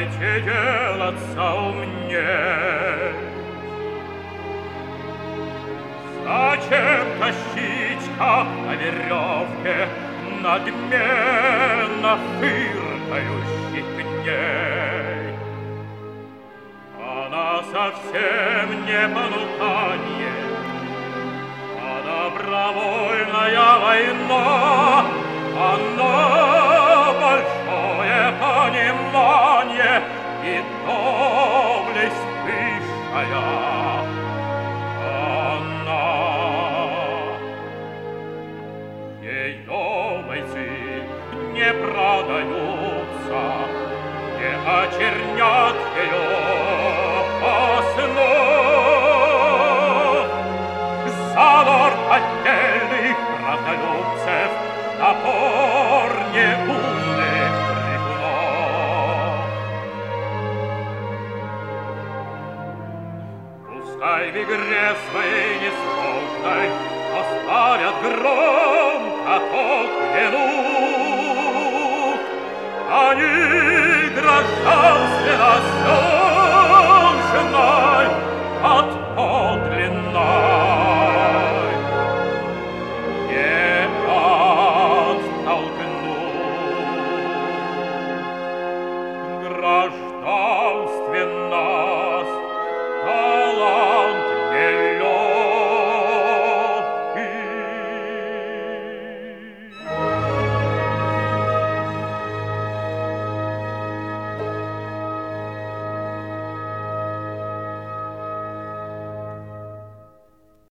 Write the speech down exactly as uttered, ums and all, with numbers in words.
Дайте делаться умней. Зачем тащить, как на веревке, надменно фыркающих дней? Она совсем не понуканье, а добровольная война. Она большое понимание и доблесть высшая. Она ее бойцы не продаются, не очернят ее основ. Задор отдельных правдолюбцев, напор неумных крикунов. Пускай в игре своей несложной оставят громко тот клянут. Они гражданственно сложно